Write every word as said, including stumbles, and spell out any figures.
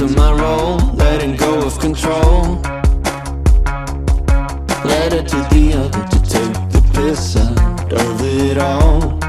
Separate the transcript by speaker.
Speaker 1: into my role, letting go of control. Let it to the other to take the piss out of it all.